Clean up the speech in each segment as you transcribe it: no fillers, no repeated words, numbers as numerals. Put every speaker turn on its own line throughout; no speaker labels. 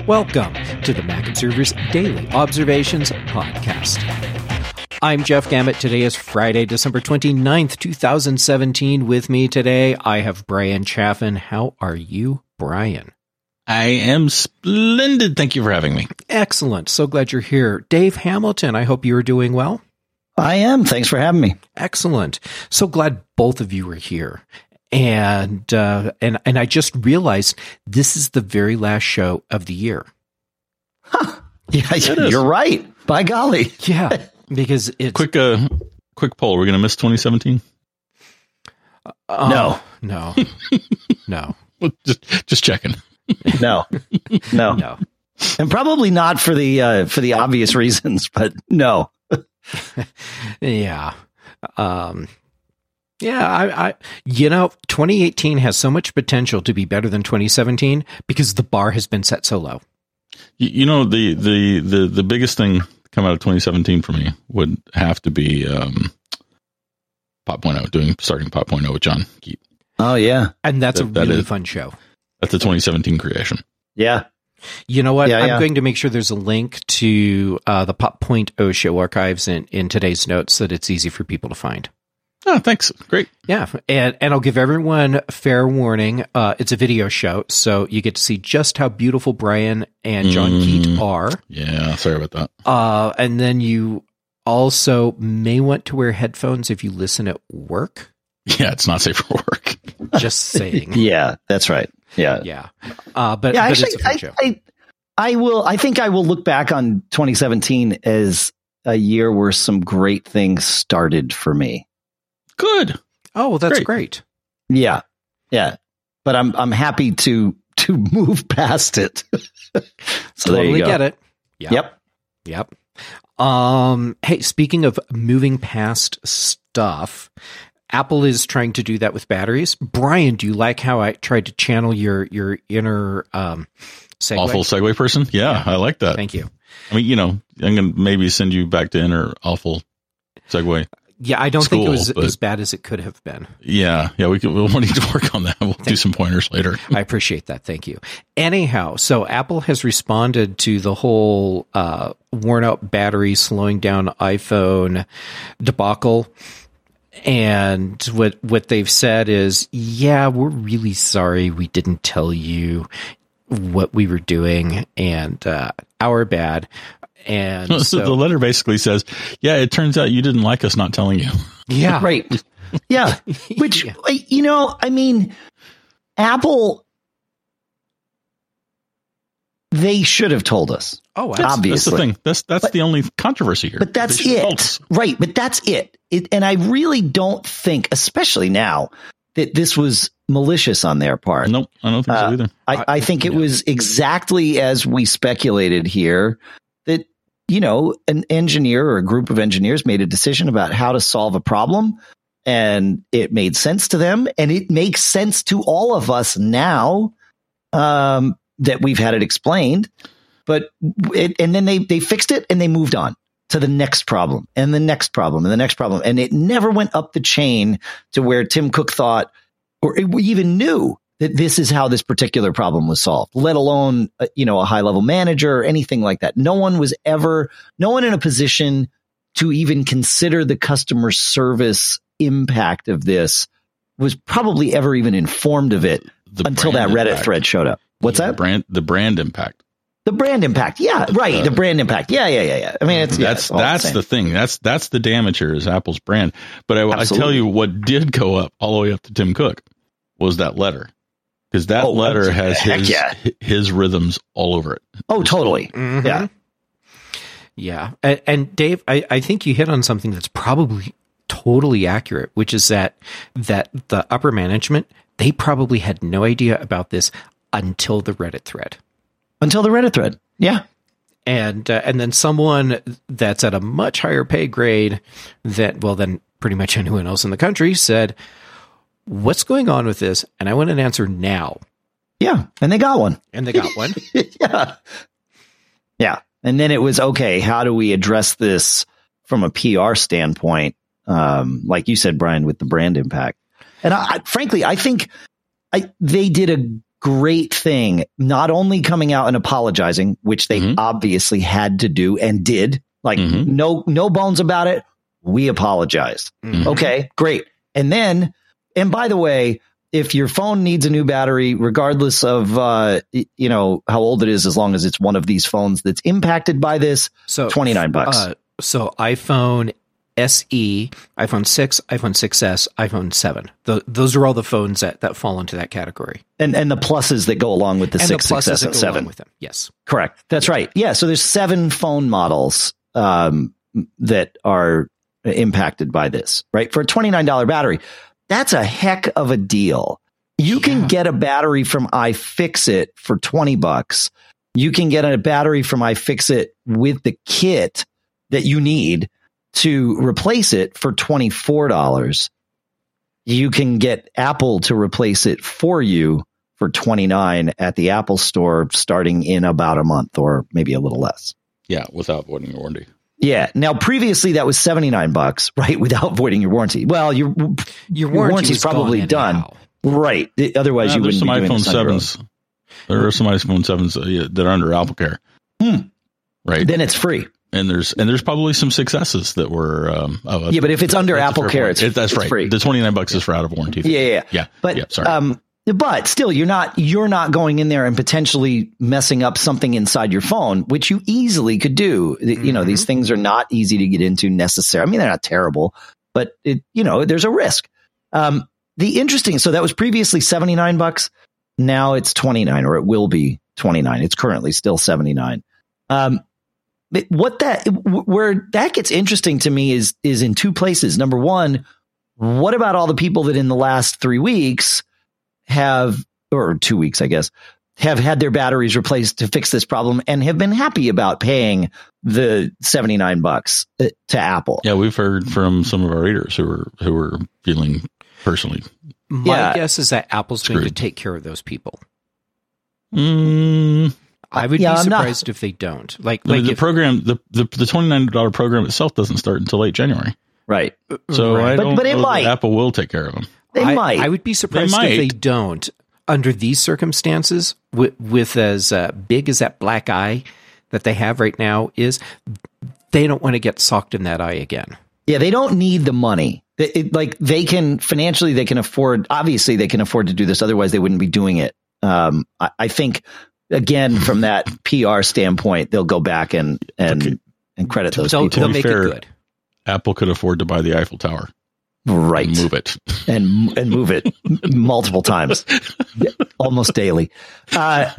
Welcome to the Mac Observer's Daily Observations Podcast. I'm Jeff Gamet. Today is Friday, December 29th, 2017. With me today, I have Brian Chaffin. How are you, Brian?
I am splendid. Thank you for having me.
Excellent. So glad you're here. Dave Hamilton, I hope you are doing well.
I am. Thanks for having me.
Excellent. So glad both of you are here. And I just realized this is the very last show of the year.
Huh. Yeah, you're right. By golly.
Yeah, because it's
quick poll. We're going to miss 2017?
No.
No.
Well, just checking.
No. And probably not for the obvious reasons, but no.
Yeah. I 2018 has so much potential to be better than 2017 because the bar has been set so low.
You know, the biggest thing to come out of 2017 for me would have to be starting Pop Point with John Keat.
Oh yeah,
and that's a really fun show.
That's a 2017 creation.
Yeah.
You know what? I'm going to make sure there's a link to the Pop Point show archives in today's notes so that it's easy for people to find.
Oh, thanks. Great.
Yeah. And I'll give everyone fair warning. It's a video show, so you get to see just how beautiful Brian and John Keat are.
Yeah. Sorry about that.
And then you also may want to wear headphones if you listen at work.
Yeah. It's not safe for work.
Just saying.
Yeah, that's right. Yeah.
Yeah. But
actually,
it's a fun show.
I think I will look back on 2017 as a year where some great things started for me.
Good.
Oh, that's great.
Yeah. But I'm happy to move past it. So
totally
there you go.
Get it.
Yep.
Hey, speaking of moving past stuff, Apple is trying to do that with batteries. Brian, do you like how I tried to channel your inner segue?
Awful segue person? Yeah, I like that.
Thank you.
I mean, I'm going to maybe send you back to inner awful segue.
Yeah, I don't think it was as bad as it could have been.
Yeah, we'll need to work on that. We'll do some pointers later.
I appreciate that. Thank you. Anyhow, so Apple has responded to the whole worn out battery slowing down iPhone debacle. And what they've said is, yeah, we're really sorry we didn't tell you what we were doing, and our bad. And so
the letter basically says, yeah, it turns out you didn't like us not telling you.
Yeah.
Right. Yeah. Which, I mean, Apple, they should have told us.
Oh,
obviously.
That's the thing. That's the only controversy here.
But that's it. Right. But that's it. And I really don't think, especially now, that this was malicious on their part.
Nope. I don't think so either.
I think it was exactly as we speculated here, that, an engineer or a group of engineers made a decision about how to solve a problem, and it made sense to them, and it makes sense to all of us now that we've had it explained. But and then they fixed it and they moved on to the next problem and the next problem and the next problem. And it never went up the chain to where Tim Cook thought, or even knew, that this is how this particular problem was solved, let alone, a high level manager or anything like that. No one in a position to even consider the customer service impact of this was probably ever even informed of it until that Reddit thread showed up. What's that?
The brand impact.
The brand impact. Yeah, right. The brand impact. Yeah. I mean,
that's the thing. That's the damage here is Apple's brand. But I tell you what did go up all the way up to Tim Cook was that letter. Because that letter has his rhythms all over it.
Oh, totally.
Mm-hmm.
Yeah.
Yeah. And Dave, I think you hit on something that's probably totally accurate, which is that the upper management, they probably had no idea about this until the Reddit thread. Yeah. And then someone that's at a much higher pay grade than pretty much anyone else in the country said, what's going on with this? And I want an answer now.
Yeah. And they got one.
Yeah.
Yeah. And then it was, okay, how do we address this from a PR standpoint? Like you said, Brian, with the brand impact. And frankly, I think they did a great thing, not only coming out and apologizing, which they obviously had to do and did, like no bones about it. We apologize. Okay, great. And then, and by the way, if your phone needs a new battery, regardless of, how old it is, as long as it's one of these phones that's impacted by this, so $29.
So iPhone SE, iPhone 6, iPhone 6S, iPhone 7. Those are all the phones that fall into that category.
And the pluses that go along with the 6, 6S, and 7.
With them. Yes.
Correct. That's right. Yeah. So there's 7 phone models that are impacted by this, right? For a $29 battery. That's a heck of a deal. You can get a battery from iFixit for $20. You can get a battery from iFixit with the kit that you need to replace it for $24. You can get Apple to replace it for you for $29 at the Apple Store starting in about a month or maybe a little less.
Yeah, without voiding your warranty.
Yeah. Now, previously that was $79, right? Without voiding your warranty. Well, your warranty's probably done, right? Otherwise, you wouldn't be doing this.
There are some iPhone 7s that are under Apple Care, right?
Then it's free.
And there's probably some successes that were.
But if it's under Apple Care,
that's right.
Free.
The $29 is for out of warranty.
Yeah. But still, you're not going in there and potentially messing up something inside your phone, which you easily could do. These things are not easy to get into necessarily. I mean, they're not terrible, but there's a risk. So that was previously $79. Now it's $29, or it will be $29. It's currently still $79. Where that gets interesting to me is in two places. Number one, what about all the people that in the last 3 weeks or 2 weeks, I guess, have had their batteries replaced to fix this problem and have been happy about paying the $79 to Apple?
Yeah, we've heard from some of our readers who were feeling personally.
My guess is that Apple's going to take care of those people. I would be surprised if they don't. The program,
the $29 program itself doesn't start until late January.
Right.
So
right.
I don't
but it
know
might.
that Apple will take care of them.
They might.
I would be surprised if they don't. Under these circumstances, with as big as that black eye that they have right now is, they don't want to get socked in that eye again.
Yeah, they don't need the money. They can financially, they can afford. Obviously, they can afford to do this. Otherwise, they wouldn't be doing it. I think. Again, from that PR standpoint, they'll go back and credit those people.
They'll make it good.
Apple could afford to buy the Eiffel Tower.
Right.
And move it.
And move it multiple times. Almost daily. But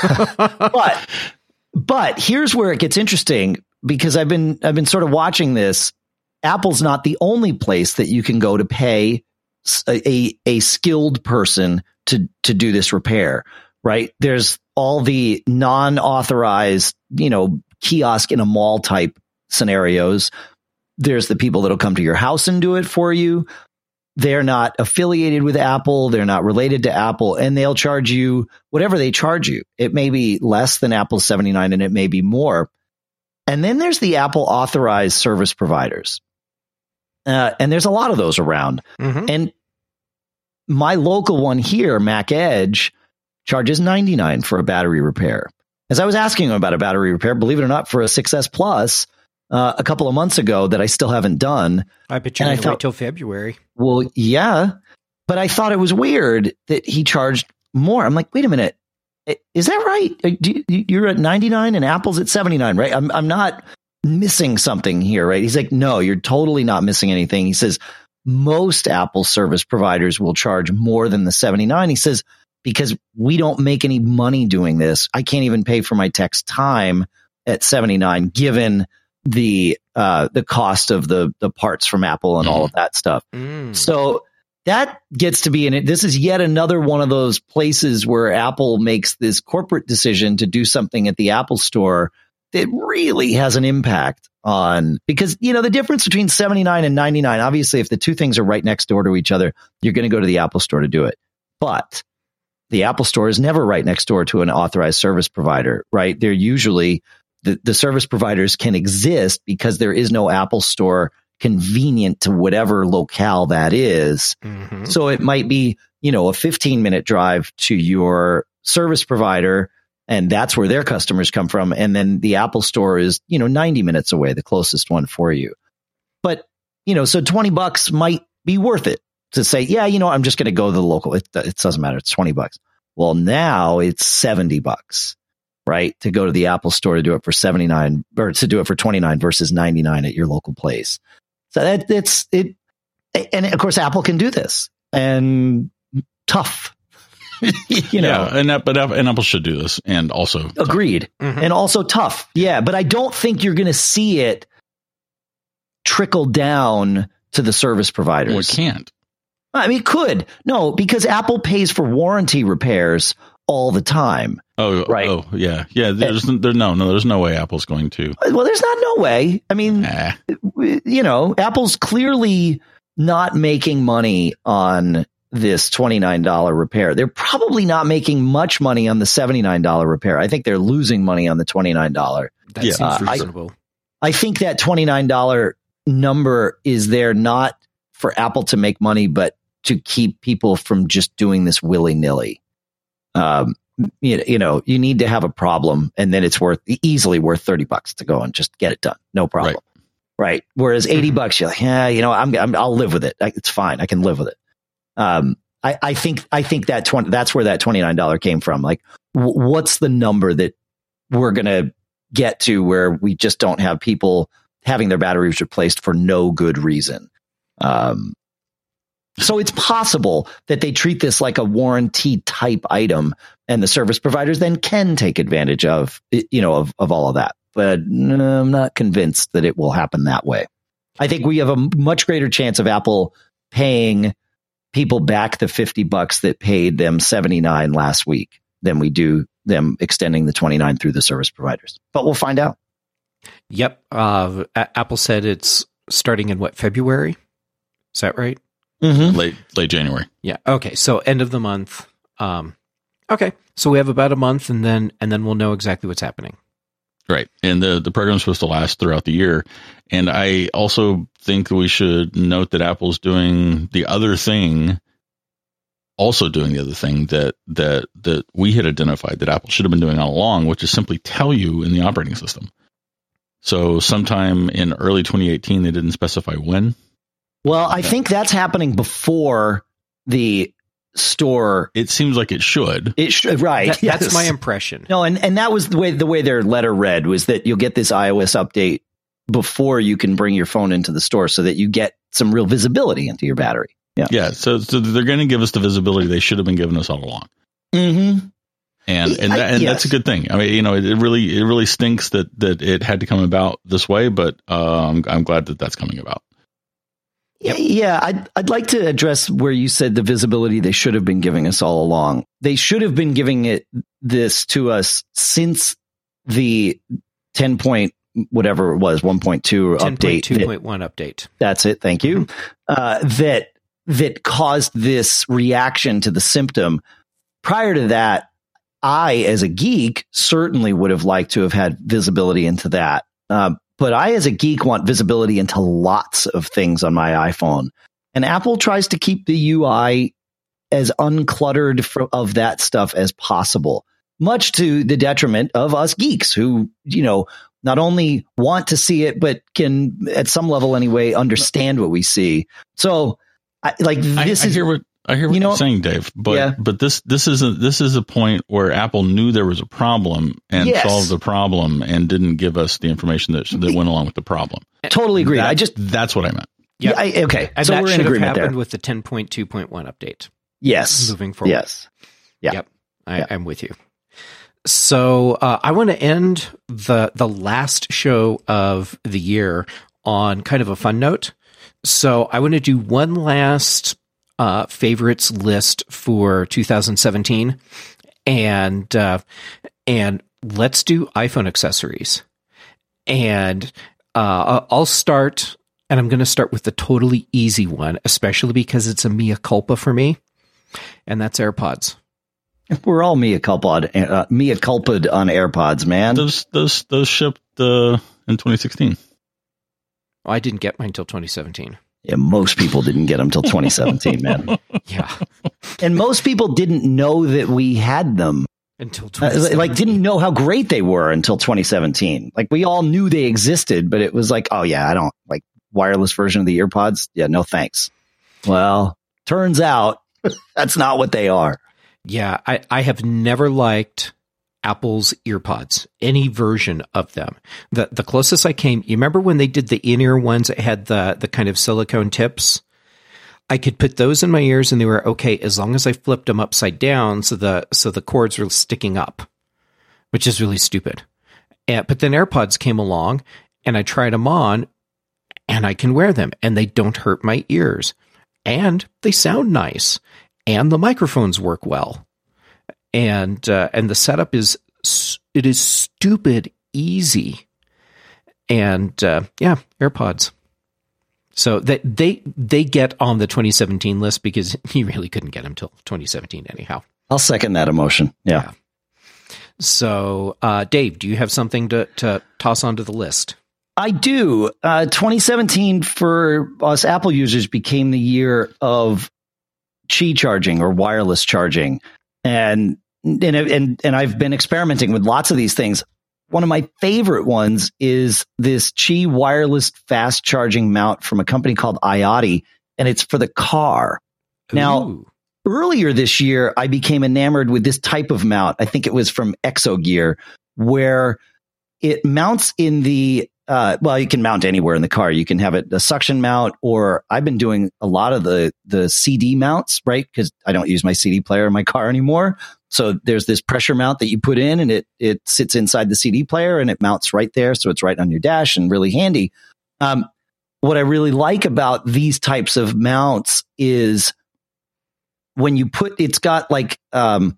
here's where it gets interesting, because I've been sort of watching this. Apple's not the only place that you can go to pay a skilled person to do this repair. Right. There's all the non-authorized, kiosk in a mall type scenarios. There's the people that'll come to your house and do it for you. They're not affiliated with Apple. They're not related to Apple, and they'll charge you whatever they charge you. It may be less than Apple's $79 and it may be more. And then there's the Apple authorized service providers. And there's a lot of those around. And my local one here, Mac Edge, charges $99 for a battery repair. As I was asking him about a battery repair, believe it or not, for a 6S Plus a couple of months ago that I still haven't done.
I bet you're going to wait till February.
Well, yeah, but I thought it was weird that he charged more. I'm like, wait a minute, is that right? You're at $99 and Apple's at $79, right? I'm not missing something here, right? He's like, no, you're totally not missing anything. He says most Apple service providers will charge more than the $79. He says, because we don't make any money doing this. I can't even pay for my text time at $79, given the cost of the parts from Apple and all of that stuff. So that gets to be this is yet another one of those places where Apple makes this corporate decision to do something at the Apple Store that really has an impact on, because the difference between $79 and $99, obviously if the two things are right next door to each other, you're going to go to the Apple Store to do it. But the Apple Store is never right next door to an authorized service provider, right? They're usually, the service providers can exist because there is no Apple Store convenient to whatever locale that is. So it might be a 15-minute drive to your service provider, and that's where their customers come from. And then the Apple Store is, 90 minutes away, the closest one for you. But, so $20 might be worth it to say, yeah, I'm just going to go to the local. It doesn't matter. It's $20. Well, now it's $70, right? To go to the Apple Store to do it for $79 or to do it for $29 versus $99 at your local place. So that's it. And of course, Apple can do this, and tough.
Yeah, and Apple should do this, and also
agreed, and also tough. Yeah, but I don't think you're going to see it trickle down to the service providers.
Well, it can't.
I mean, it could. No, because Apple pays for warranty repairs all the time.
Oh, right. Oh, yeah. Yeah. There's no way Apple's going to.
Well, there's no way. I mean, Apple's clearly not making money on this $29 repair. They're probably not making much money on the $79 repair. I think they're losing money on the $29.
That seems reasonable.
I think that $29 number is there not for Apple to make money, but to keep people from just doing this willy-nilly. You need to have a problem, and then it's easily worth $30 to go and just get it done. No problem. Right. Whereas $80, you're like, I'll live with it. It's fine. I can live with it. I think that that's where that $29 came from. Like, what's the number that we're going to get to where we just don't have people having their batteries replaced for no good reason? So it's possible that they treat this like a warranty type item, and the service providers then can take advantage of all of that. But I'm not convinced that it will happen that way. I think we have a much greater chance of Apple paying people back the $50 that paid them $79 last week than we do them extending the $29 through the service providers. But we'll find out.
Yep. Apple said it's starting in February? Is that right?
Mm-hmm. Late January.
Yeah. Okay. So end of the month. Okay. So we have about a month, and then we'll know exactly what's happening.
Right. And the program's supposed to last throughout the year. And I also think we should note that Apple's doing the other thing, that we had identified that Apple should have been doing all along, which is simply tell you in the operating system. So sometime in early 2018, they didn't specify when.
Well, I think that's happening before the store.
It seems like it should.
It should, right?
Yes. That's my impression.
No, and that was the way their letter read, was that you'll get this iOS update before you can bring your phone into the store, so that you get some real visibility into your battery. Yeah.
Yeah. So they're going to give us the visibility they should have been giving us all along.
Mm-hmm.
And that's a good thing. I mean, it really stinks that it had to come about this way, but I'm glad that that's coming about.
Yep. Yeah, I'd like to address where you said the visibility they should have been giving us all along. They should have been giving this to us since the 10 point whatever it was 1.2 update,
10.2.1 update.
That's it. Thank you. That caused this reaction to the symptom. Prior to that, I, as a geek, certainly would have liked to have had visibility into that. But I, as a geek, want visibility into lots of things on my iPhone. And Apple tries to keep the UI as uncluttered of that stuff as possible, much to the detriment of us geeks who, not only want to see it, but can, at some level anyway, understand what we see. So, I hear what
you're saying, Dave. But this is a point where Apple knew there was a problem and solved the problem and didn't give us the information that went along with the problem.
Totally agree.
That's what I meant.
Yeah. Okay.
And
so
that
we're
should
in agreement
have happened
there
with the 10.2.1 update.
Yes.
Moving forward.
Yes. Yeah.
Yep. I'm with you. So I want to end the last show of the year on kind of a fun note. So I want to do one last favorites list for 2017, and let's do iPhone accessories. And I'll start, and I'm going to start with the totally easy one, especially because it's a mea culpa for me, and that's AirPods.
We're all mea culpa'd on AirPods, man.
Those shipped in 2016.
I didn't get mine until 2017.
Yeah, most people didn't get them till 2017, man.
Yeah.
And most people didn't know that we had them
until 2017.
Like didn't know how great they were until 2017. Like we all knew they existed, but it was like, oh yeah, I don't like wireless version of the EarPods. Yeah, no thanks. Well, turns out that's not what they are.
Yeah, I have never liked Apple's EarPods, any version of them. The closest I came, you remember when they did the in-ear ones that had the kind of silicone tips? I could put those in my ears and they were okay as long as I flipped them upside down so the cords were sticking up, which is really stupid. But then AirPods came along and I tried them on and I can wear them and they don't hurt my ears and they sound nice and the microphones work well. And the setup is stupid easy. And AirPods. So they get on the 2017 list because you really couldn't get them till 2017 anyhow.
I'll second that emotion. Yeah.
So, Dave, do you have something to toss onto the list?
I do. 2017 for us Apple users became the year of Qi charging or wireless charging. And I've been experimenting with lots of these things. One of my favorite ones is this Qi wireless fast charging mount from a company called IoT, and it's for the car. Now, earlier this year, I became enamored with this type of mount. I think it was from Exogear, where it mounts in the you can mount anywhere in the car. You can have it a suction mount, or I've been doing a lot of the CD mounts, right? Because I don't use my CD player in my car anymore. So there's this pressure mount that you put in and it sits inside the CD player and it mounts right there. So it's right on your dash and really handy. What I really like about these types of mounts is when you it's got like arms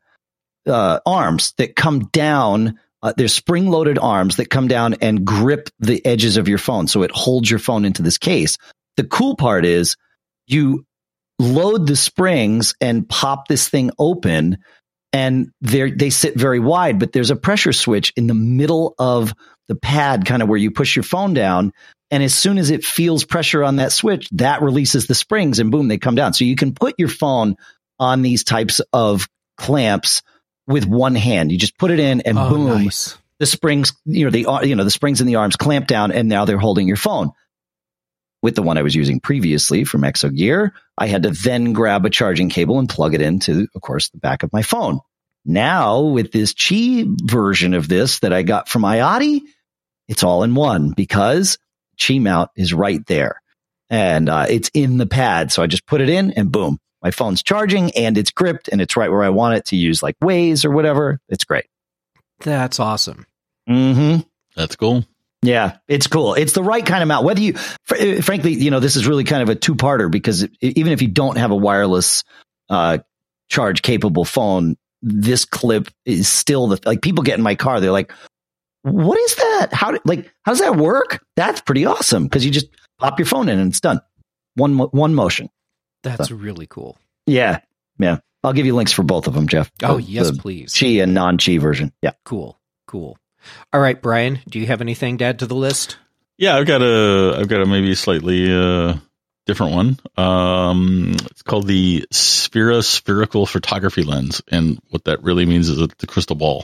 that come down. There's spring-loaded arms that come down and grip the edges of your phone. So it holds your phone into this case. The cool part is you load the springs and pop this thing open, and they sit very wide, but there's a pressure switch in the middle of the pad, kind of where you push your phone down. And as soon as it feels pressure on that switch, that releases the springs and boom, they come down. So you can put your phone on these types of clamps with one hand. You just put it in and boom, nice. The springs, the springs in the arms clamp down and now they're holding your phone. With the one I was using previously from Exogear, I had to then grab a charging cable and plug it into, of course, the back of my phone. Now, with this Qi version of this that I got from IoT, it's all in one because Qi mount is right there. And it's in the pad. So I just put it in and boom, my phone's charging and it's gripped and it's right where I want it to use, like Waze or whatever. It's great.
That's awesome.
Mm-hmm.
That's cool.
Yeah, it's cool. It's the right kind of mount. Whether you, frankly, this is really kind of a two-parter because even if you don't have a wireless charge capable phone, this clip is still people get in my car. They're like, what is that? How does that work? That's pretty awesome. Cause you just pop your phone in and it's done. One motion.
That's really cool.
Yeah. Yeah. I'll give you links for both of them, Jeff.
Oh, yes, please.
Qi and non-Qi version. Yeah.
Cool. All right, Brian, do you have anything to add to the list?
Yeah, I've got a maybe slightly different one. It's called the Sphera spherical photography lens, and what that really means is the crystal ball.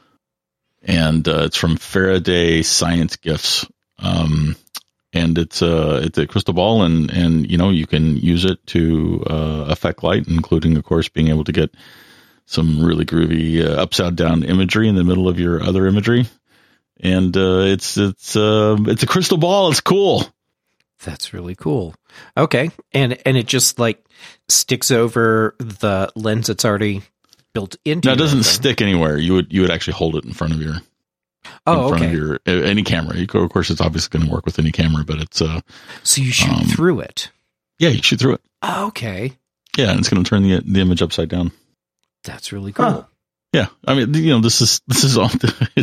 And it's from Faraday Science Gifts. And it's a crystal ball, and you can use it to affect light, including, of course, being able to get some really groovy upside down imagery in the middle of your other imagery. And it's a crystal ball. It's cool.
That's really cool. Okay, and it just sticks over the lens that's already built into.
No, it doesn't stick anywhere. You would actually hold it in front of your. Of your any camera. Of course, it's obviously going to work with any camera, but it's
so you shoot through it.
Yeah, you shoot through it.
Oh, okay.
Yeah, and it's going to turn the image upside down.
That's really cool.
Huh. Yeah, I mean, this is all.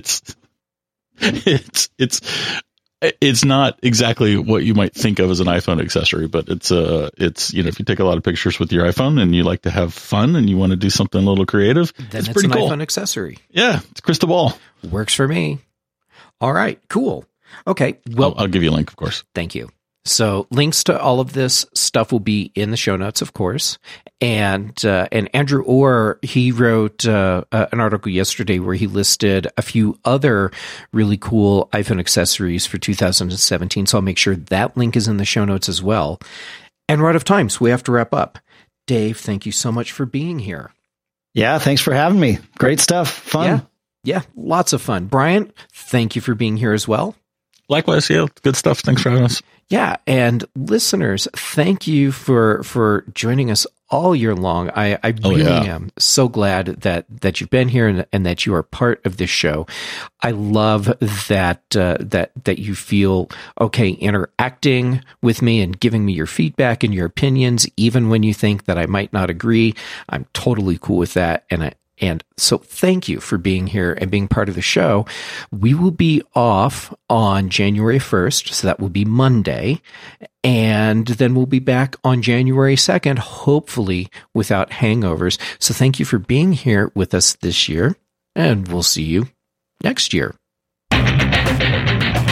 It's not exactly what you might think of as an iPhone accessory, but it's if you take a lot of pictures with your iPhone and you like to have fun and you want to do something a little creative,
then it's
pretty
an
cool.
iPhone accessory.
Yeah, it's a crystal ball.
Works for me. All right, cool. Okay, well,
I'll give you a link, of course.
Thank you. So links to all of this stuff will be in the show notes, of course. And Andrew Orr, he wrote an article yesterday where he listed a few other really cool iPhone accessories for 2017. So I'll make sure that link is in the show notes as well. And we're out of time, so we have to wrap up. Dave, thank you so much for being here.
Yeah, thanks for having me. Great stuff. Fun.
Yeah, lots of fun. Brian, thank you for being here as well.
Likewise, yeah, good stuff. Thanks for having us.
Yeah, and listeners, thank you for joining us all year long. I really am so glad that you've been here and that you are part of this show. I love that you feel okay interacting with me and giving me your feedback and your opinions, even when you think that I might not agree. I'm totally cool with that, and so thank you for being here and being part of the show. We will be off on January 1st, so that will be Monday. And then we'll be back on January 2nd, hopefully without hangovers. So thank you for being here with us this year, and we'll see you next year.